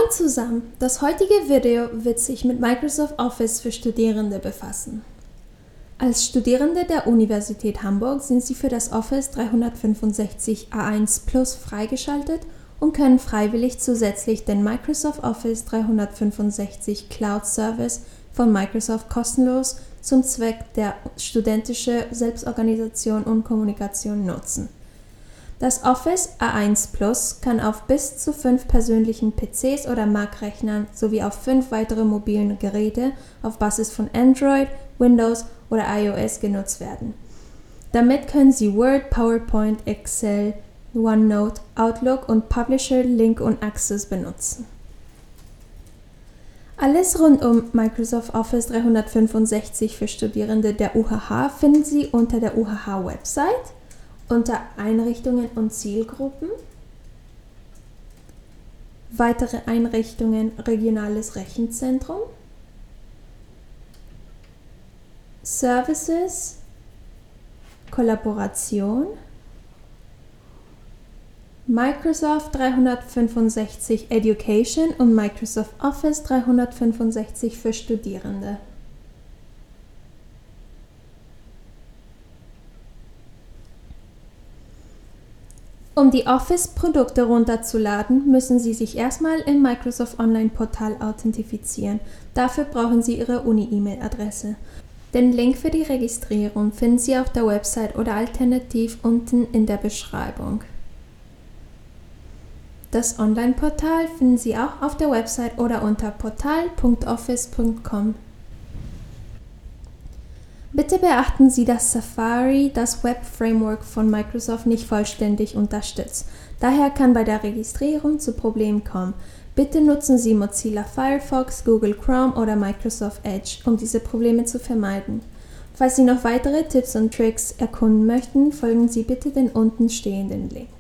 Hallo zusammen, das heutige Video wird sich mit Microsoft Office für Studierende befassen. Als Studierende der Universität Hamburg sind Sie für das Office 365 A1 Plus freigeschaltet und können freiwillig zusätzlich den Microsoft Office 365 Cloud Service von Microsoft kostenlos zum Zweck der studentischen Selbstorganisation und Kommunikation nutzen. Das Office A1 Plus kann auf bis zu 5 persönlichen PCs oder Mac-Rechnern sowie auf 5 weitere mobilen Geräte auf Basis von Android, Windows oder iOS genutzt werden. Damit können Sie Word, PowerPoint, Excel, OneNote, Outlook und Publisher, Link und Access benutzen. Alles rund um Microsoft Office 365 für Studierende der UHH finden Sie unter der UHH-Website, unter Einrichtungen und Zielgruppen, weitere Einrichtungen Regionales Rechenzentrum, Services, Kollaboration, Microsoft 365 Education und Microsoft Office 365 für Studierende. Um die Office-Produkte runterzuladen, müssen Sie sich erstmal im Microsoft Online-Portal authentifizieren. Dafür brauchen Sie Ihre Uni-E-Mail-Adresse. Den Link für die Registrierung finden Sie auf der Website oder alternativ unten in der Beschreibung. Das Online-Portal finden Sie auch auf der Website oder unter portal.office.com. Bitte beachten Sie, dass Safari das Web-Framework von Microsoft nicht vollständig unterstützt. Daher kann bei der Registrierung zu Problemen kommen. Bitte nutzen Sie Mozilla Firefox, Google Chrome oder Microsoft Edge, um diese Probleme zu vermeiden. Falls Sie noch weitere Tipps und Tricks erkunden möchten, folgen Sie bitte den unten stehenden Link.